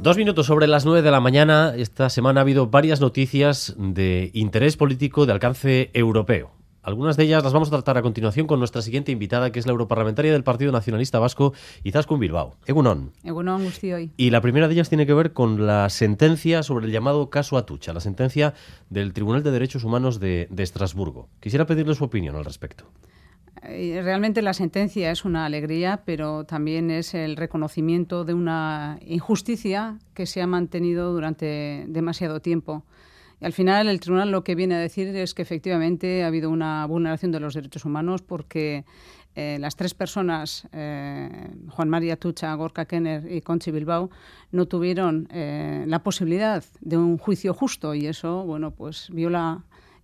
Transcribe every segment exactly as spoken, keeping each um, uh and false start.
Dos minutos sobre las nueve de la mañana. Esta semana ha habido varias noticias de interés político de alcance europeo. Algunas de ellas las vamos a tratar a continuación con nuestra siguiente invitada, que es la europarlamentaria del Partido Nacionalista Vasco, Izaskun Bilbao. Egunon. Egunon, guztioi. Y la primera de ellas tiene que ver con la sentencia sobre el llamado caso Atutxa, la sentencia del Tribunal de Derechos Humanos de, de Estrasburgo. Quisiera pedirle su opinión al respecto. Realmente la sentencia es una alegría, pero también es el reconocimiento de una injusticia que se ha mantenido durante demasiado tiempo. Y al final el tribunal lo que viene a decir es que efectivamente ha habido una vulneración de los derechos humanos porque eh, las tres personas, eh, Juan Mari Atutxa, Gorka Knörr y Conchi Bilbao, no tuvieron eh, la posibilidad de un juicio justo y eso, bueno, pues viola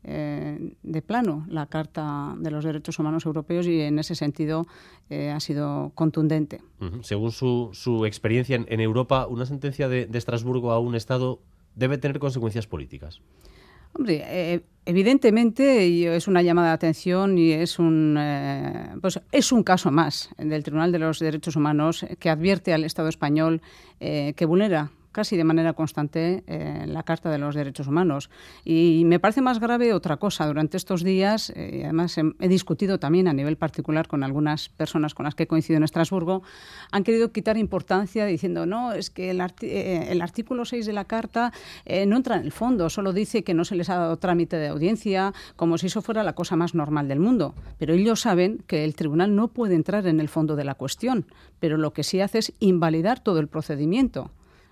Eh, de plano la Carta de los Derechos Humanos Europeos y en ese sentido eh, ha sido contundente. Uh-huh. Según su, su experiencia en, en Europa, una sentencia de, de Estrasburgo a un Estado debe tener consecuencias políticas. Hombre, eh, evidentemente y es una llamada de atención y es un, eh, pues es un caso más del Tribunal de los Derechos Humanos que advierte al Estado español eh, que vulnera casi de manera constante eh, la Carta de los Derechos Humanos. Y me parece más grave otra cosa. Durante estos días, eh, además he, he discutido también a nivel particular con algunas personas con las que he coincidido en Estrasburgo, han querido quitar importancia diciendo, no, es que el, arti- eh, el artículo seis de la Carta eh, no entra en el fondo, solo dice que no se les ha dado trámite de audiencia, como si eso fuera la cosa más normal del mundo. Pero ellos saben que el tribunal no puede entrar en el fondo de la cuestión, pero lo que sí hace es invalidar todo el procedimiento.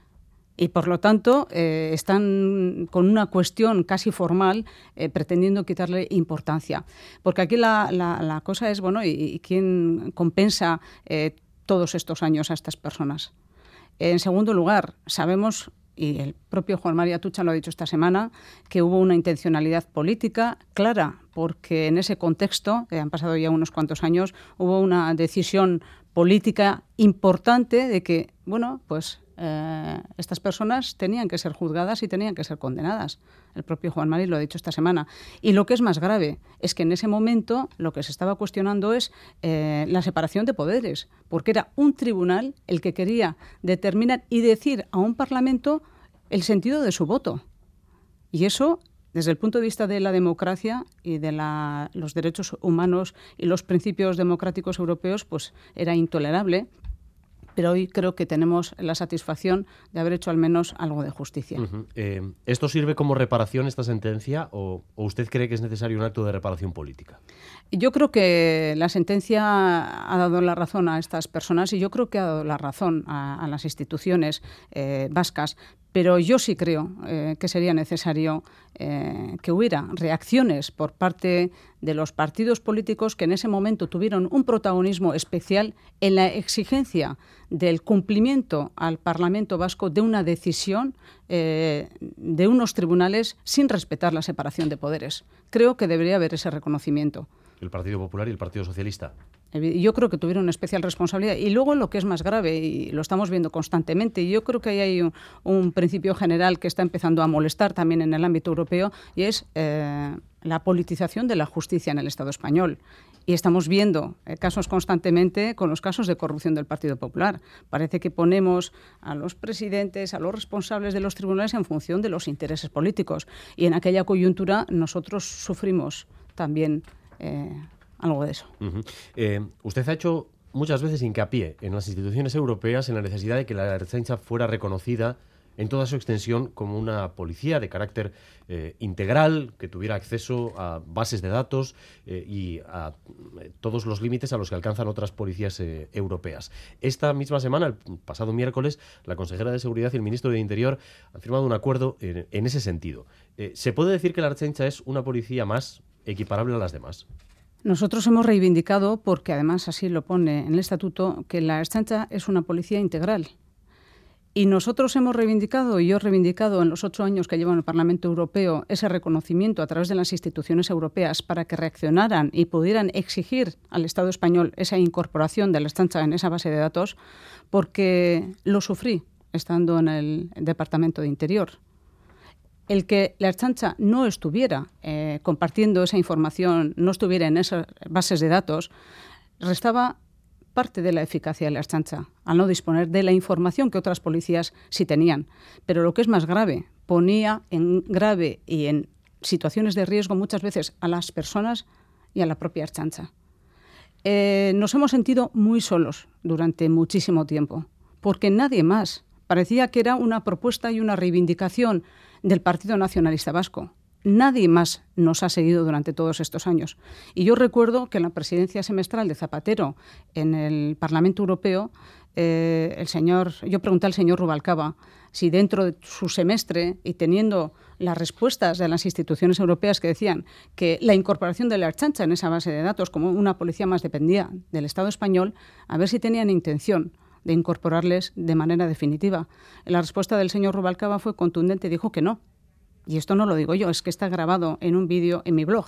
Y, por lo tanto, eh, están con una cuestión casi formal eh, pretendiendo quitarle importancia. Porque aquí la, la, la cosa es, bueno, ¿y, y quién compensa eh, todos estos años a estas personas? En segundo lugar, sabemos, y el propio Juan Mari Atutxa lo ha dicho esta semana, que hubo una intencionalidad política clara, porque en ese contexto, eh, han pasado ya unos cuantos años, hubo una decisión política importante de que, bueno, pues Eh, estas personas tenían que ser juzgadas y tenían que ser condenadas. El propio Juan Mari lo ha dicho esta semana. Y lo que es más grave es que en ese momento lo que se estaba cuestionando es eh, la separación de poderes, porque era un tribunal el que quería determinar y decir a un parlamento el sentido de su voto. Y eso, desde el punto de vista de la democracia y de la, los derechos humanos y los principios democráticos europeos, pues era intolerable. Pero hoy creo que tenemos la satisfacción de haber hecho al menos algo de justicia. Uh-huh. Eh, ¿Esto sirve como reparación, esta sentencia, o, o usted cree que es necesario un acto de reparación política? Yo creo que la sentencia ha dado la razón a estas personas y yo creo que ha dado la razón a, a las instituciones eh, vascas. Pero yo sí creo eh, que sería necesario eh, que hubiera reacciones por parte de los partidos políticos que en ese momento tuvieron un protagonismo especial en la exigencia del cumplimiento al Parlamento Vasco de una decisión eh, de unos tribunales sin respetar la separación de poderes. Creo que debería haber ese reconocimiento. ¿El Partido Popular y el Partido Socialista? Yo creo que tuvieron una especial responsabilidad. Y luego lo que es más grave, y lo estamos viendo constantemente, y yo creo que ahí hay un, un principio general que está empezando a molestar también en el ámbito europeo, y es eh, la politización de la justicia en el Estado español. Y estamos viendo eh, casos constantemente con los casos de corrupción del Partido Popular. Parece que ponemos a los presidentes, a los responsables de los tribunales en función de los intereses políticos. Y en aquella coyuntura nosotros sufrimos también eh, algo de eso. Uh-huh. Eh, usted ha hecho muchas veces hincapié en las instituciones europeas en la necesidad de que la Ertzaintza fuera reconocida en toda su extensión como una policía de carácter eh, integral, que tuviera acceso a bases de datos eh, y a eh, todos los límites a los que alcanzan otras policías eh, europeas. Esta misma semana, el pasado miércoles, la consejera de Seguridad y el ministro de Interior han firmado un acuerdo en, en ese sentido. Eh, ¿Se puede decir que la Ertzaintza es una policía más equiparable a las demás? Nosotros hemos reivindicado, porque además así lo pone en el estatuto, que la Ertzaintza es una policía integral. Y nosotros hemos reivindicado, y yo he reivindicado en los ocho años que llevo en el Parlamento Europeo, ese reconocimiento a través de las instituciones europeas para que reaccionaran y pudieran exigir al Estado español esa incorporación de la Ertzaintza en esa base de datos, porque lo sufrí estando en el Departamento de Interior. El que la Ertzaintza no estuviera eh, compartiendo esa información, no estuviera en esas bases de datos, restaba parte de la eficacia de la Ertzaintza, al no disponer de la información que otras policías sí tenían. Pero lo que es más grave, ponía en grave y en situaciones de riesgo muchas veces a las personas y a la propia Ertzaintza. Eh, nos hemos sentido muy solos durante muchísimo tiempo, porque nadie más. Parecía que era una propuesta y una reivindicación del Partido Nacionalista Vasco. Nadie más nos ha seguido durante todos estos años. Y yo recuerdo que en la presidencia semestral de Zapatero en el Parlamento Europeo, eh, el señor, yo pregunté al señor Rubalcaba si dentro de su semestre y teniendo las respuestas de las instituciones europeas que decían que la incorporación de la Ertzaintza en esa base de datos como una policía más dependía del Estado español, a ver si tenían intención de incorporarles de manera definitiva. La respuesta del señor Rubalcaba fue contundente, dijo que no. Y esto no lo digo yo, es que está grabado en un vídeo en mi blog.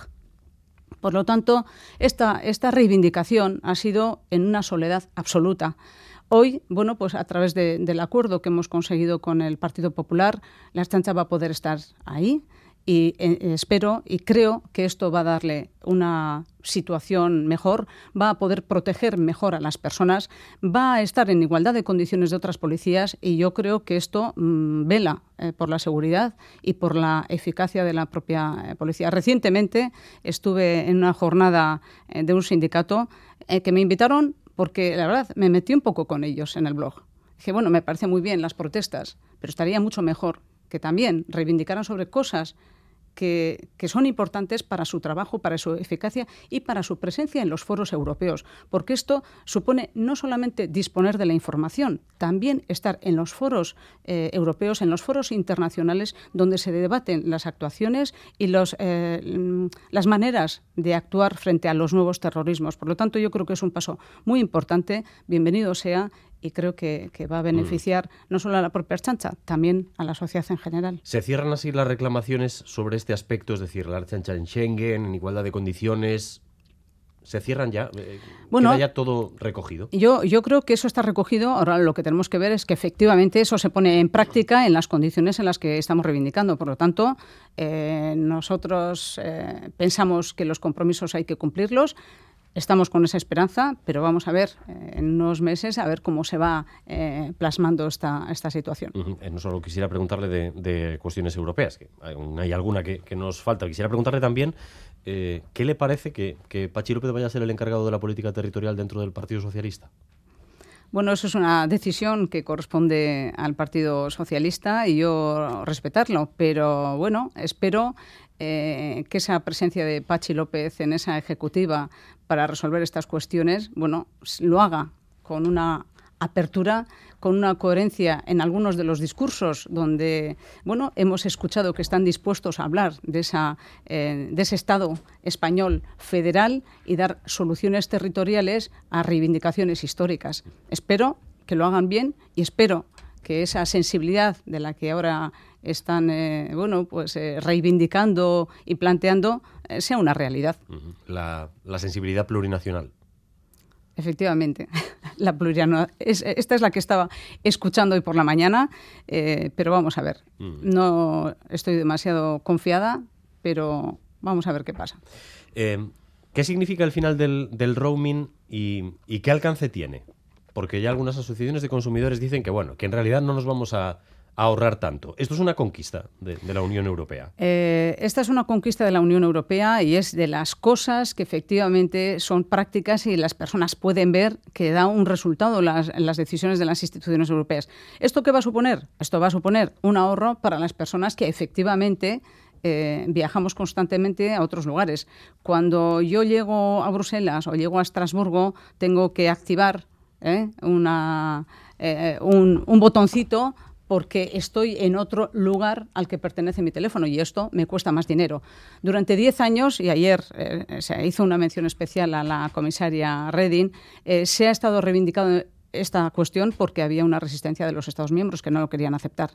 Por lo tanto, esta, esta reivindicación ha sido en una soledad absoluta. Hoy, bueno, pues a través de, del acuerdo que hemos conseguido con el Partido Popular, la Ertzaintza va a poder estar ahí y eh, espero y creo que esto va a darle una situación mejor, va a poder proteger mejor a las personas, va a estar en igualdad de condiciones de otras policías y yo creo que esto mmm, vela eh, por la seguridad y por la eficacia de la propia eh, policía. Recientemente estuve en una jornada eh, de un sindicato eh, que me invitaron porque la verdad me metí un poco con ellos en el blog. Dije, bueno, me parece muy bien las protestas, pero estaría mucho mejor que también reivindicaran sobre cosas Que, que son importantes para su trabajo, para su eficacia y para su presencia en los foros europeos, porque esto supone no solamente disponer de la información, también estar en los foros eh, europeos, en los foros internacionales donde se debaten las actuaciones y los, eh, las maneras de actuar frente a los nuevos terrorismos. Por lo tanto, yo creo que es un paso muy importante, bienvenido sea, y creo que, que va a beneficiar mm. no solo a la propia Ertzaintza, también a la sociedad en general. ¿Se cierran así las reclamaciones sobre este aspecto? Es decir, la Ertzaintza en Schengen, en igualdad de condiciones, ¿se cierran ya? Bueno, ¿Queda ya todo recogido? Yo, yo creo que eso está recogido. Ahora lo que tenemos que ver es que efectivamente eso se pone en práctica en las condiciones en las que estamos reivindicando. Por lo tanto, eh, nosotros eh, pensamos que los compromisos hay que cumplirlos. Estamos con esa esperanza, pero vamos a ver eh, en unos meses a ver cómo se va eh, plasmando esta, esta situación. Uh-huh. Eh, no solo quisiera preguntarle de, de cuestiones europeas, que hay, hay alguna que, que nos falta. Quisiera preguntarle también eh, ¿qué le parece que, que Patxi López vaya a ser el encargado de la política territorial dentro del Partido Socialista? Bueno, eso es una decisión que corresponde al Partido Socialista y yo respetarlo, pero bueno, espero eh, que esa presencia de Patxi López en esa ejecutiva para resolver estas cuestiones, bueno, lo haga con una apertura, con una coherencia en algunos de los discursos donde, bueno, hemos escuchado que están dispuestos a hablar de, esa, eh, de ese Estado español federal y dar soluciones territoriales a reivindicaciones históricas. Espero que lo hagan bien y espero que esa sensibilidad de la que ahora están eh, bueno, pues, eh, reivindicando y planteando eh, sea una realidad. La, la sensibilidad plurinacional. Efectivamente, la plurianual. Es, esta es la que estaba escuchando hoy por la mañana, eh, pero vamos a ver. Mm. No estoy demasiado confiada, pero vamos a ver qué pasa. Eh, ¿Qué significa el final del, del roaming y, y qué alcance tiene? Porque ya algunas asociaciones de consumidores dicen que, bueno, que en realidad no nos vamos a a ahorrar tanto. ¿Esto es una conquista de, de la Unión Europea? Eh, esta es una conquista de la Unión Europea y es de las cosas que efectivamente son prácticas y las personas pueden ver que da un resultado las, las decisiones de las instituciones europeas. ¿Esto qué va a suponer? Esto va a suponer un ahorro para las personas que efectivamente eh, viajamos constantemente a otros lugares. Cuando yo llego a Bruselas o llego a Estrasburgo, tengo que activar eh, una, eh, un, un botoncito porque estoy en otro lugar al que pertenece mi teléfono y esto me cuesta más dinero. Durante diez años, y ayer eh, se hizo una mención especial a la comisaria Reding, eh, se ha estado reivindicando esta cuestión porque había una resistencia de los Estados miembros que no lo querían aceptar.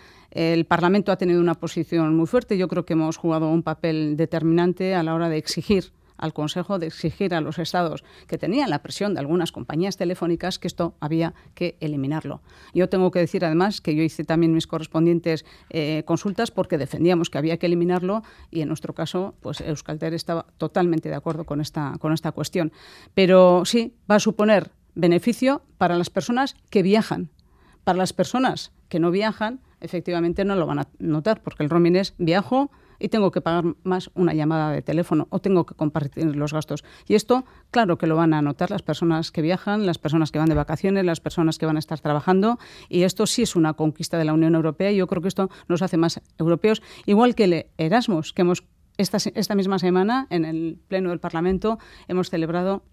El Parlamento ha tenido una posición muy fuerte. Yo creo que hemos jugado un papel determinante a la hora de exigir al Consejo, de exigir a los Estados que tenían la presión de algunas compañías telefónicas que esto había que eliminarlo. Yo tengo que decir además que yo hice también mis correspondientes eh, consultas porque defendíamos que había que eliminarlo y en nuestro caso pues Euskaltel estaba totalmente de acuerdo con esta, con esta cuestión. Pero sí, va a suponer beneficio para las personas que viajan. Para las personas que no viajan, efectivamente no lo van a notar, porque el roaming es viajo y tengo que pagar más una llamada de teléfono o tengo que compartir los gastos. Y esto, claro que lo van a notar las personas que viajan, las personas que van de vacaciones, las personas que van a estar trabajando, y esto sí es una conquista de la Unión Europea y yo creo que esto nos hace más europeos, igual que el Erasmus, que hemos esta, esta misma semana en el Pleno del Parlamento hemos celebrado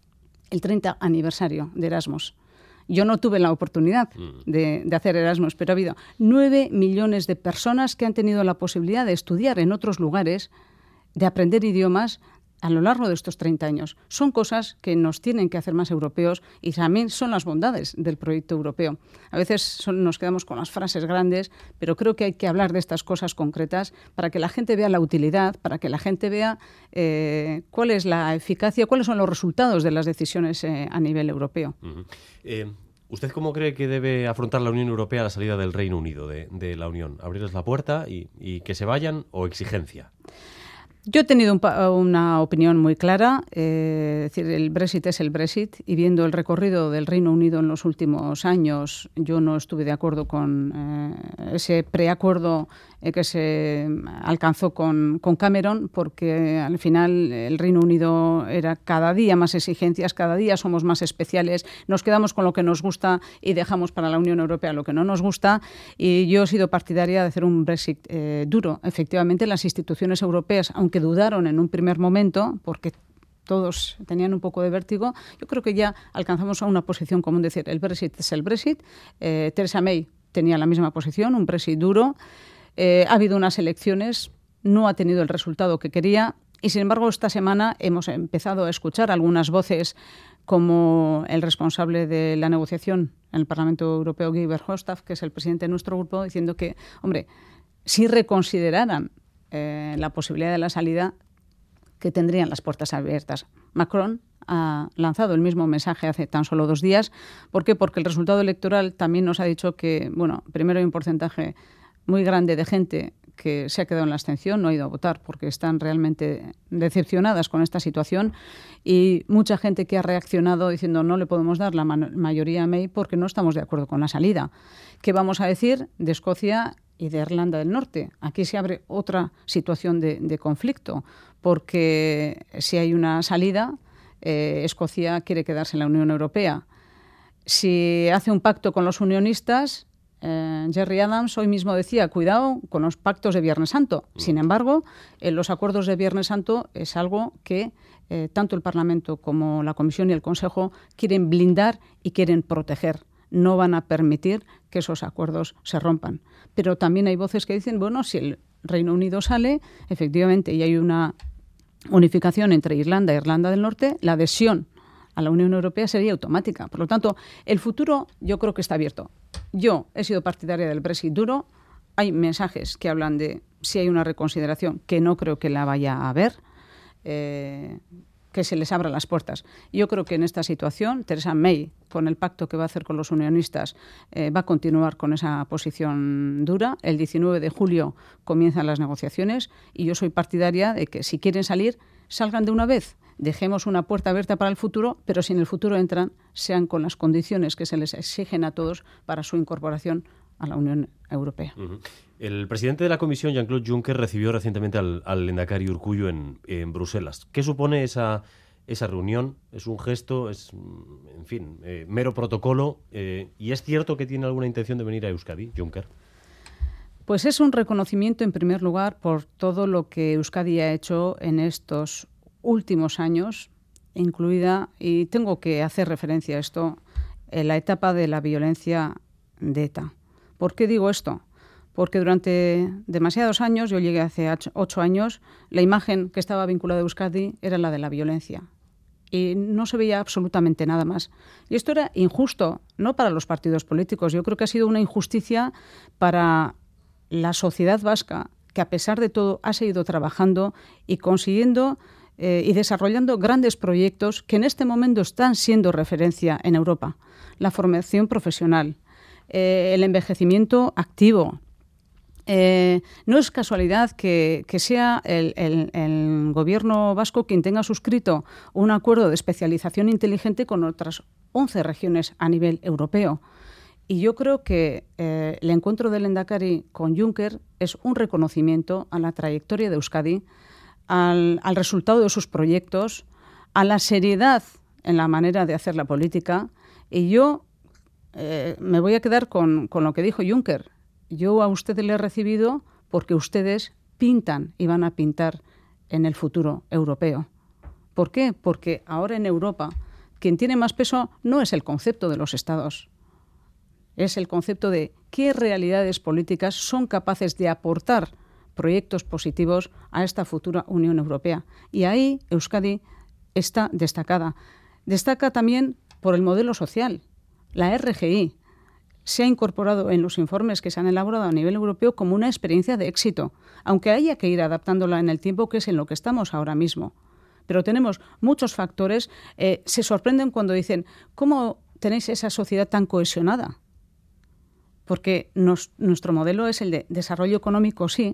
el treinta aniversario de Erasmus. Yo no tuve la oportunidad de, de hacer Erasmus, pero ha habido nueve millones de personas que han tenido la posibilidad de estudiar en otros lugares, de aprender idiomas a lo largo de estos treinta años. Son cosas que nos tienen que hacer más europeos y también son las bondades del proyecto europeo. A veces son, nos quedamos con las frases grandes, pero creo que hay que hablar de estas cosas concretas para que la gente vea la utilidad, para que la gente vea eh, cuál es la eficacia, cuáles son los resultados de las decisiones eh, a nivel europeo. Uh-huh. Eh, ¿Usted cómo cree que debe afrontar la Unión Europea la salida del Reino Unido de, de la Unión? ¿Abrirles la puerta y, y que se vayan o exigencia? Yo he tenido un una opinión muy clara, eh, es decir, el Brexit es el Brexit y viendo el recorrido del Reino Unido en los últimos años, yo no estuve de acuerdo con eh, ese preacuerdo eh, que se alcanzó con, con Cameron, porque al final el Reino Unido era cada día más exigencias, cada día somos más especiales, nos quedamos con lo que nos gusta y dejamos para la Unión Europea lo que no nos gusta, y yo he sido partidaria de hacer un Brexit eh, duro. Efectivamente, las instituciones europeas, aunque dudaron en un primer momento, porque todos tenían un poco de vértigo, yo creo que ya alcanzamos a una posición común, decir, el Brexit es el Brexit. Eh, Theresa May tenía la misma posición, un Brexit duro. Eh, ha habido unas elecciones, no ha tenido el resultado que quería y, sin embargo, esta semana hemos empezado a escuchar algunas voces como el responsable de la negociación en el Parlamento Europeo, Guy Verhofstadt, que es el presidente de nuestro grupo, diciendo que, hombre, si reconsideraran Eh, la posibilidad de la salida, que tendrían las puertas abiertas. Macron ha lanzado el mismo mensaje hace tan solo dos días. ¿Por qué? Porque el resultado electoral también nos ha dicho que, bueno, primero hay un porcentaje muy grande de gente que se ha quedado en la abstención, no ha ido a votar porque están realmente decepcionadas con esta situación, y mucha gente que ha reaccionado diciendo no le podemos dar la ma- mayoría a May porque no estamos de acuerdo con la salida. ¿Qué vamos a decir de Escocia y de Irlanda del Norte? Aquí se abre otra situación de, de conflicto, porque si hay una salida, eh, Escocia quiere quedarse en la Unión Europea. Si hace un pacto con los unionistas, eh, Jerry Adams hoy mismo decía, cuidado con los pactos de Viernes Santo. Sin embargo, en los acuerdos de Viernes Santo es algo que eh, tanto el Parlamento como la Comisión y el Consejo quieren blindar y quieren proteger. No van a permitir que esos acuerdos se rompan. Pero también hay voces que dicen, bueno, si el Reino Unido sale, efectivamente, y hay una unificación entre Irlanda e Irlanda del Norte, la adhesión a la Unión Europea sería automática. Por lo tanto, el futuro yo creo que está abierto. Yo he sido partidaria del Brexit duro. Hay mensajes que hablan de si hay una reconsideración, que no creo que la vaya a haber, eh, que se les abran las puertas. Yo creo que en esta situación, Theresa May, con el pacto que va a hacer con los unionistas, eh, va a continuar con esa posición dura. El diecinueve de julio comienzan las negociaciones y yo soy partidaria de que si quieren salir, salgan de una vez. Dejemos una puerta abierta para el futuro, pero si en el futuro entran, sean con las condiciones que se les exigen a todos para su incorporación a la Unión Europea. Uh-huh. El presidente de la Comisión, Jean-Claude Juncker, recibió recientemente al, al lehendakari Urkullu en, en Bruselas. ¿Qué supone esa, esa reunión? ¿Es un gesto? ¿Es, en fin, eh, mero protocolo? Eh, ¿Y es cierto que tiene alguna intención de venir a Euskadi, Juncker? Pues es un reconocimiento, en primer lugar, por todo lo que Euskadi ha hecho en estos últimos años, incluida, y tengo que hacer referencia a esto, en la etapa de la violencia de ETA. ¿Por qué digo esto? Porque durante demasiados años, yo llegué hace ocho años, la imagen que estaba vinculada a Euskadi era la de la violencia. Y no se veía absolutamente nada más. Y esto era injusto, no para los partidos políticos. Yo creo que ha sido una injusticia para la sociedad vasca, que a pesar de todo ha seguido trabajando y consiguiendo eh, y desarrollando grandes proyectos que en este momento están siendo referencia en Europa. La formación profesional, eh, el envejecimiento activo. Eh, no es casualidad que, que sea el, el, el gobierno vasco quien tenga suscrito un acuerdo de especialización inteligente con otras once regiones a nivel europeo. Y yo creo que eh, el encuentro del Lehendakari con Juncker es un reconocimiento a la trayectoria de Euskadi, al, al resultado de sus proyectos, a la seriedad en la manera de hacer la política. Y yo eh, me voy a quedar con, con lo que dijo Juncker. Yo a ustedes le he recibido porque ustedes pintan y van a pintar en el futuro europeo. ¿Por qué? Porque ahora en Europa quien tiene más peso no es el concepto de los estados, es el concepto de qué realidades políticas son capaces de aportar proyectos positivos a esta futura Unión Europea. Y ahí Euskadi está destacada. Destaca también por el modelo social. La R G I se ha incorporado en los informes que se han elaborado a nivel europeo como una experiencia de éxito, aunque haya que ir adaptándola en el tiempo, que es en lo que estamos ahora mismo. Pero tenemos muchos factores. Eh, se sorprenden cuando dicen, ¿cómo tenéis esa sociedad tan cohesionada? Porque nos, nuestro modelo es el de desarrollo económico, sí,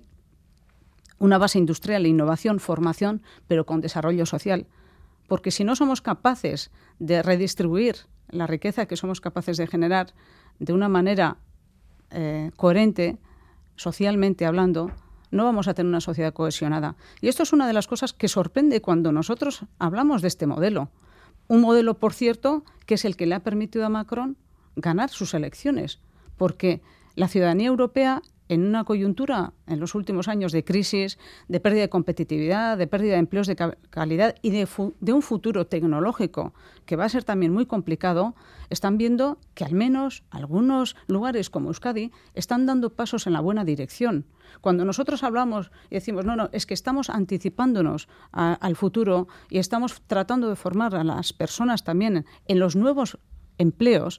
una base industrial, innovación, formación, pero con desarrollo social. Porque si no somos capaces de redistribuir la riqueza que somos capaces de generar de una manera eh, coherente, socialmente hablando, no vamos a tener una sociedad cohesionada. Y esto es una de las cosas que sorprende cuando nosotros hablamos de este modelo. Un modelo, por cierto, que es el que le ha permitido a Macron ganar sus elecciones. Porque la ciudadanía europea, en una coyuntura en los últimos años de crisis, de pérdida de competitividad, de pérdida de empleos de ca- calidad y de, fu- de un futuro tecnológico que va a ser también muy complicado, están viendo que al menos algunos lugares como Euskadi están dando pasos en la buena dirección. Cuando nosotros hablamos y decimos, no, no, es que estamos anticipándonos a, al futuro y estamos tratando de formar a las personas también en los nuevos empleos,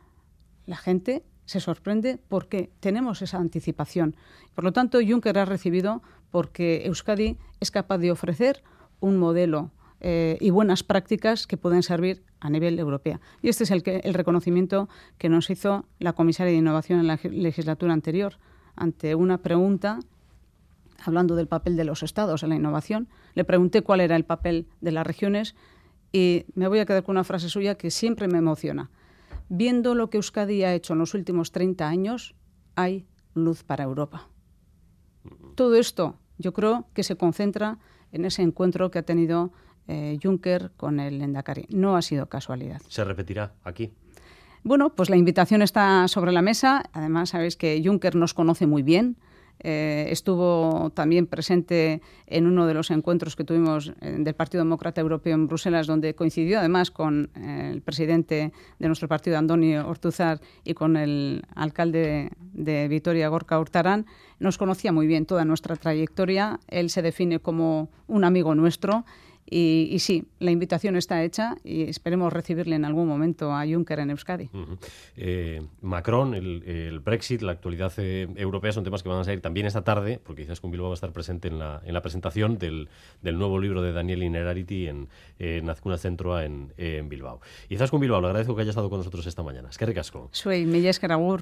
la gente se sorprende porque tenemos esa anticipación. Por lo tanto, Juncker ha recibido porque Euskadi es capaz de ofrecer un modelo eh, y buenas prácticas que pueden servir a nivel europeo. Y este es el, que, el reconocimiento que nos hizo la comisaria de Innovación en la legislatura anterior. Ante una pregunta, hablando del papel de los estados en la innovación, le pregunté cuál era el papel de las regiones y me voy a quedar con una frase suya que siempre me emociona. Viendo lo que Euskadi ha hecho en los últimos treinta años, hay luz para Europa. Todo esto yo creo que se concentra en ese encuentro que ha tenido eh, Juncker con el Lehendakari. No ha sido casualidad. ¿Se repetirá aquí? Bueno, pues la invitación está sobre la mesa. Además, sabéis que Juncker nos conoce muy bien. Eh, estuvo también presente en uno de los encuentros que tuvimos eh, del Partido Demócrata Europeo en Bruselas, donde coincidió además con eh, el presidente de nuestro partido, Andoni Ortuzar, y con el alcalde de Vitoria, Gorka Urtaran. Nos conocía muy bien toda nuestra trayectoria. Él se define como un amigo nuestro. Y, y sí, la invitación está hecha y esperemos recibirle en algún momento a Juncker en Euskadi. Uh-huh. eh, Macron, el, el Brexit, la actualidad eh, europea son temas que van a salir también esta tarde, porque Izaskun Bilbao va a estar presente en la, en la presentación del, del nuevo libro de Daniel Innerarity en, en Azkuna Zentroa en, en Bilbao. Izaskun Bilbao, le agradezco que haya estado con nosotros esta mañana. Es que ricasco. Soy Mila esker agur.